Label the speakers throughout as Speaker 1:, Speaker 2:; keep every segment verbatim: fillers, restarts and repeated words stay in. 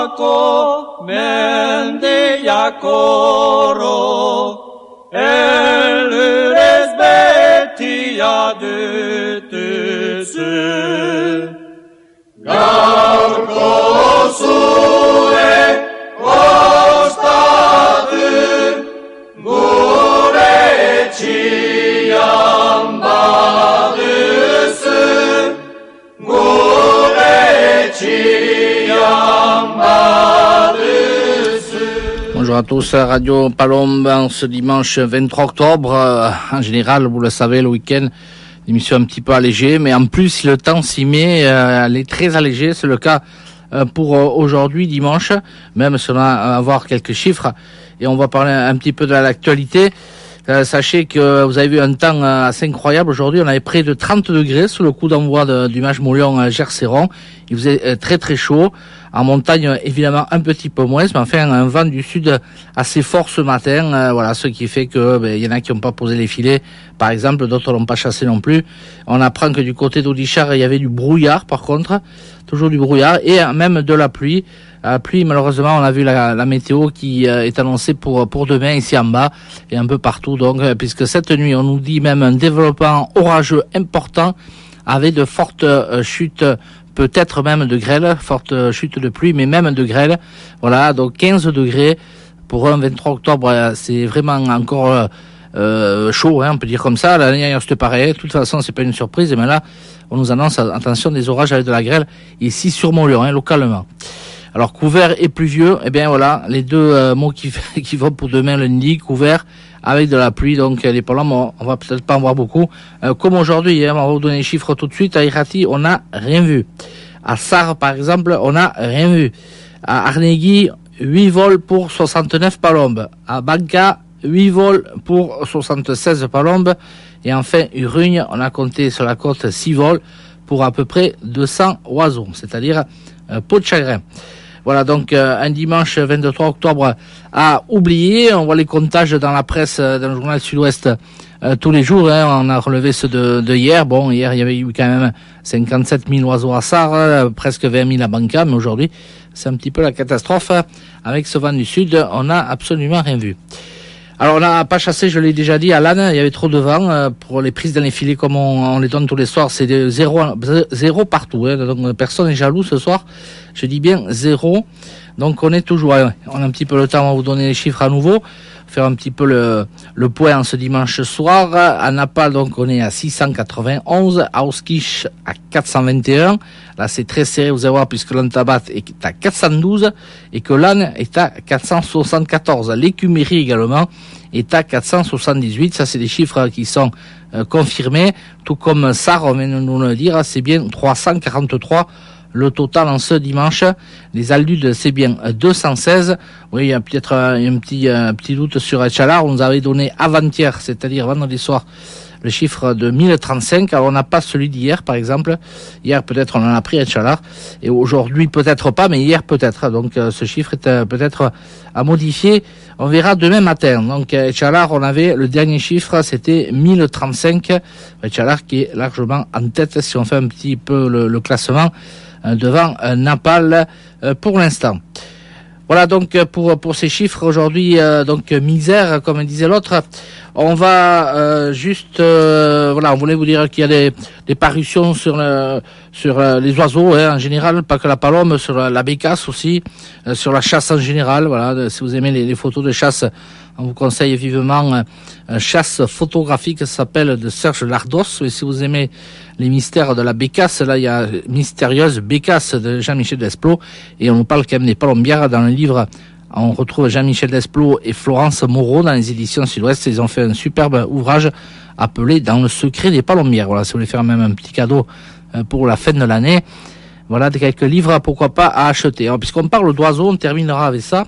Speaker 1: Ako mende yakoro Elures beti adütüsü Gaurko zure ostadı Gure etxian badısı Gure etxian badısı.
Speaker 2: Bonjour à tous, Radio Palombe en ce dimanche vingt-trois octobre. En général, vous le savez, le week-end, l'émission un petit peu allégée, mais en plus, si le temps s'y met, elle est très allégée. C'est le cas pour aujourd'hui, dimanche, même si on va avoir quelques chiffres. Et on va parler un petit peu de l'actualité. Euh, sachez que vous avez vu un temps assez incroyable aujourd'hui. On avait près de trente degrés sous le coup d'envoi de, du match Moulion-Gerceron. Il faisait très très chaud. En montagne, évidemment, un petit peu moins, mais enfin, un vent du sud assez fort ce matin. Euh, voilà, ce qui fait que ben, y en a qui n'ont pas posé les filets, par exemple, d'autres l'ont pas chassé non plus. On apprend que du côté d'Audichard, il y avait du brouillard, par contre, toujours du brouillard, et même de la pluie. La pluie, malheureusement, on a vu la, la météo qui euh, est annoncée pour pour demain ici en bas et un peu partout. Donc, euh, puisque cette nuit, on nous dit même un développement orageux important avec de fortes euh, chutes, peut-être même de grêle, fortes chutes de pluie, mais même de grêle. Voilà, donc quinze degrés pour un vingt-trois octobre, euh, c'est vraiment encore euh, euh, chaud, hein, on peut dire comme ça. L'année dernière, c'était pareil. De toute façon, c'est pas une surprise. Mais là, on nous annonce, attention, des orages avec de la grêle ici sur Montlion, hein, localement. Alors, couvert et pluvieux, eh bien voilà, les deux euh, mots qui, qui vont pour demain lundi, couvert avec de la pluie, donc les Palombes, on, on va peut-être pas en voir beaucoup. Euh, comme aujourd'hui, hein, on va vous donner les chiffres tout de suite. À Irati, on n'a rien vu. À Sarre, par exemple, on n'a rien vu. À Arnegui, huit vols pour soixante-neuf Palombes. À Banca, huit vols pour soixante-seize Palombes. Et enfin, Urugne, on a compté sur la côte six vols pour à peu près deux cents oiseaux, c'est-à-dire euh, peau de chagrin. Voilà, donc euh, un dimanche vingt-trois octobre à oublier. On voit les comptages dans la presse, euh, dans le journal Sud-Ouest euh, tous les jours. Hein. On a relevé ceux de, de hier. Bon, hier, il y avait eu quand même cinquante-sept mille oiseaux à Sarre, euh, presque vingt mille à Banca. Mais aujourd'hui, c'est un petit peu la catastrophe. Avec ce vent du sud, on n'a absolument rien vu. Alors, on n'a pas chassé, je l'ai déjà dit, à l'âne. Il y avait trop de vent euh, pour les prises dans les filets comme on, on les donne tous les soirs. C'est de zéro, zéro partout. Hein. Donc, personne n'est jaloux ce soir. Je dis bien zéro. Donc, on est toujours... On a un petit peu le temps, on va vous donner les chiffres à nouveau. Faire un petit peu le, le point en ce dimanche soir. À Naples, donc, on est à six cent quatre-vingt-onze. À Auskiche, à quatre cent vingt et un. Là, c'est très serré, vous allez voir, puisque l'Antabat est à quatre cent douze et que l'âne est à quatre cent soixante-quatorze. L'écumérie également est à quatre cent soixante-dix-huit. Ça, c'est des chiffres qui sont euh, confirmés. Tout comme Sarre, on vient de nous le dire, c'est bien trois cent quarante-trois. Le total en ce dimanche. Les aldudes, c'est bien deux cent seize. Oui, il y a peut-être un petit, un petit doute sur Etchalar. On nous avait donné avant-hier, c'est-à-dire vendredi soir, le chiffre de mille trente-cinq. Alors, on n'a pas celui d'hier, par exemple. Hier, peut-être, on en a pris Etchalar. Et aujourd'hui, peut-être pas, mais hier, peut-être. Donc, ce chiffre est peut-être à modifier. On verra demain matin. Donc, Etchalar, on avait le dernier chiffre, c'était mille trente-cinq. Etchalar qui est largement en tête, si on fait un petit peu le, le classement, devant Naples euh, pour l'instant. Voilà donc pour pour ces chiffres aujourd'hui, euh, donc misère comme disait l'autre. On va euh, juste euh, voilà, on voulait vous dire qu'il y a des, des parutions sur le, sur euh, les oiseaux hein, en général, pas que la palombe, sur la, la bécasse aussi, euh, sur la chasse en général. Voilà, de, si vous aimez les, les photos de chasse, on vous conseille vivement euh, Chasse photographique, ça s'appelle de Serge Lardos. Et si vous aimez les mystères de la bécasse, là il y a Mystérieuse bécasse de Jean-Michel Desplot, et on nous parle quand même des palombières dans le livre. On retrouve Jean-Michel Desplot et Florence Moreau dans les éditions Sud-Ouest. Ils ont fait un superbe ouvrage appelé Dans le secret des palombières. Voilà, si vous voulez faire même un petit cadeau pour la fin de l'année. Voilà, quelques livres, pourquoi pas, à acheter. Alors, puisqu'on parle d'oiseaux, on terminera avec ça.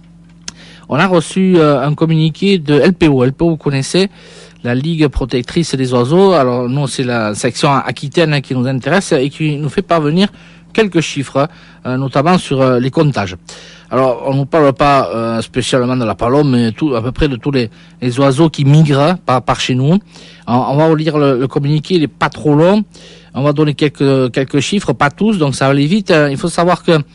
Speaker 2: On a reçu euh, un communiqué de L P O. L P O, vous connaissez, la Ligue protectrice des oiseaux. Alors, nous, c'est la section Aquitaine qui nous intéresse et qui nous fait parvenir quelques chiffres, euh, notamment sur euh, les comptages. Alors, on ne nous parle pas euh, spécialement de la palombe, mais tout, à peu près de tous les, les oiseaux qui migrent par, par chez nous. On, on va vous lire le, le communiqué, il est pas trop long. On va donner quelques quelques chiffres, pas tous, donc ça va aller vite. Il faut savoir que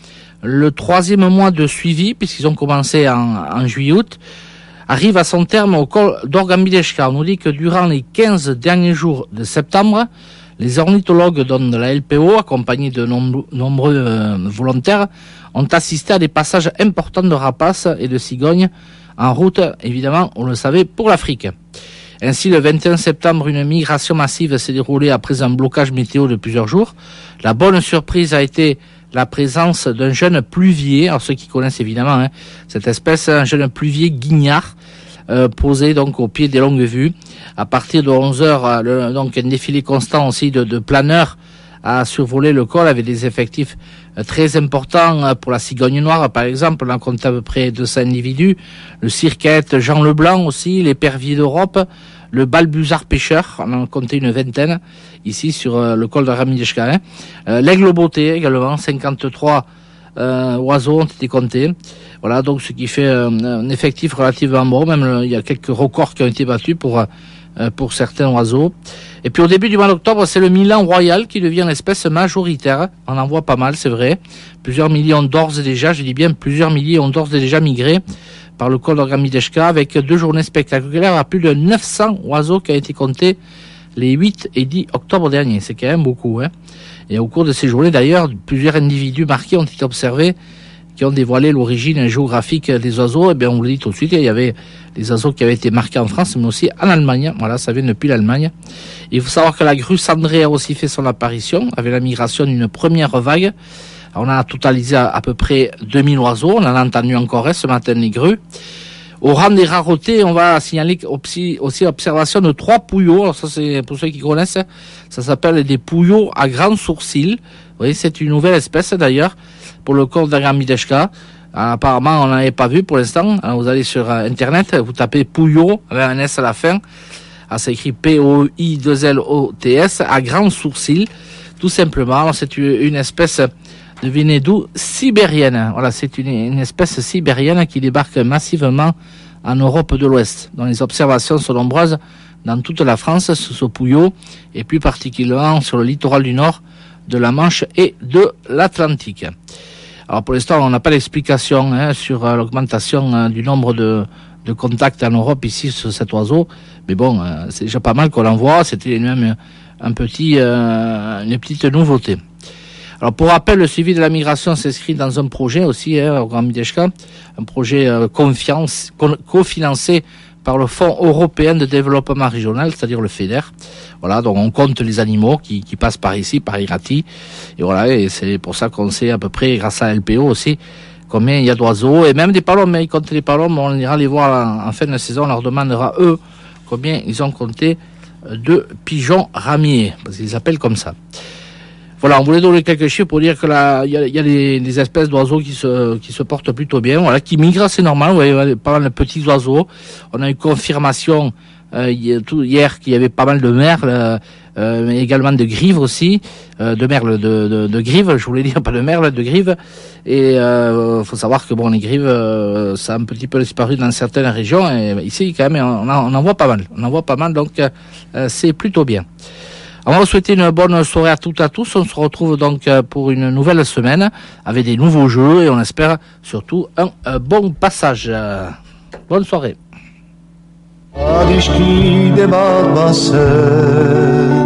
Speaker 2: Le troisième mois de suivi, puisqu'ils ont commencé en, en juillet-août, arrive à son terme au col d'Orgambideshka. On nous dit que durant les quinze derniers jours de septembre, les ornithologues de la L P O, accompagnés de nombreux, nombreux euh, volontaires, ont assisté à des passages importants de rapaces et de cigognes en route, évidemment, on le savait, pour l'Afrique. Ainsi, le vingt et un septembre, une migration massive s'est déroulée après un blocage météo de plusieurs jours. La bonne surprise a été la présence d'un jeune pluvier. Alors, ceux qui connaissent évidemment hein, cette espèce, un jeune pluvier guignard, euh, posé donc au pied des longues vues. À partir de onze heures, le, donc un défilé constant aussi de, de planeurs a survolé le col avec des effectifs très importants pour la cigogne noire, par exemple. On a compté à peu près deux cents individus. Le cirquette Jean Leblanc aussi, l'épervier d'Europe, le balbuzard pêcheur, on en a compté une vingtaine ici sur euh, le col de Ramideshka. Hein. Euh, l'aigle beauté également, cinquante-trois euh, oiseaux ont été comptés. Voilà, donc ce qui fait euh, un effectif relativement bon. Même le, il y a quelques records qui ont été battus pour euh, pour certains oiseaux. Et puis au début du mois d'octobre, c'est le Milan royal qui devient l'espèce majoritaire. On en voit pas mal, c'est vrai. Plusieurs milliers ont d'ores et déjà, je dis bien plusieurs milliers ont d'ores et déjà migré par le col d'Orgambideshka avec deux journées spectaculaires à plus de neuf cents oiseaux qui ont été comptés les huit et dix octobre dernier. C'est quand même beaucoup. Hein. Et au cours de ces journées, d'ailleurs, plusieurs individus marqués ont été observés qui ont dévoilé l'origine géographique des oiseaux. Et bien, on vous le dit tout de suite, il y avait des oiseaux qui avaient été marqués en France, mais aussi en Allemagne. Voilà, ça vient depuis l'Allemagne. Il faut savoir que la grue cendrée a aussi fait son apparition, avec la migration d'une première vague. On a totalisé à, à peu près deux mille oiseaux. On en a entendu encore ce matin, les grues. Au rang des raretés, on va signaler aussi, aussi l'observation de trois pouillots. Alors ça, c'est pour ceux qui connaissent, ça s'appelle des pouillots à grands sourcils. Vous voyez, c'est une nouvelle espèce d'ailleurs pour le col d'Orgambideshka. Apparemment, on n'en avait pas vu pour l'instant. Alors, vous allez sur Internet, vous tapez pouillot avec un S à la fin. Alors, c'est écrit P O I deux L O T S à grands sourcils, tout simplement. Alors, c'est une espèce, devinez d'où, sibérienne. Voilà, c'est une, une espèce sibérienne qui débarque massivement en Europe de l'Ouest, dont les observations sont nombreuses dans toute la France, sous ce pouillot, et plus particulièrement sur le littoral du Nord, de la Manche et de l'Atlantique. Alors pour l'instant, on n'a pas d'explication hein, sur euh, l'augmentation euh, du nombre de, de contacts en Europe ici sur cet oiseau, mais bon, euh, c'est déjà pas mal qu'on l'en voit. C'était même un petit, euh, une petite nouveauté. Alors pour rappel, le suivi de la migration s'inscrit dans un projet aussi, hein, au Orgambideshka, un projet euh, confiance, co- cofinancé par le Fonds européen de développement régional, c'est-à-dire le FEDER. Voilà, donc on compte les animaux qui, qui passent par ici, par Irati. Et voilà, et c'est pour ça qu'on sait à peu près, grâce à L P O aussi, combien il y a d'oiseaux, et même des palombes. Mais ils comptent les palombes, on ira les voir en, en fin de saison, on leur demandera, eux, combien ils ont compté de pigeons ramiers, parce qu'ils s'appellent comme ça. Voilà, on voulait donner quelques chiffres pour dire que là, il y a, y a des, des espèces d'oiseaux qui se, qui se portent plutôt bien, voilà, qui migrent, c'est normal. Vous voyez, pas mal de petits oiseaux. On a eu confirmation euh, hier, tout, hier qu'il y avait pas mal de merles, euh, mais également de grives aussi, euh, de merles, de, de, de grives, je voulais dire pas de merles, de grives. Et euh, faut savoir que bon, les grives, euh, ça a un petit peu disparu dans certaines régions. Et ici, quand même, on en, on en voit pas mal. On en voit pas mal, donc euh, c'est plutôt bien. On va vous souhaiter une bonne soirée à toutes et à tous. On se retrouve donc pour une nouvelle semaine avec des nouveaux jeux et on espère surtout un, un bon passage. Bonne soirée.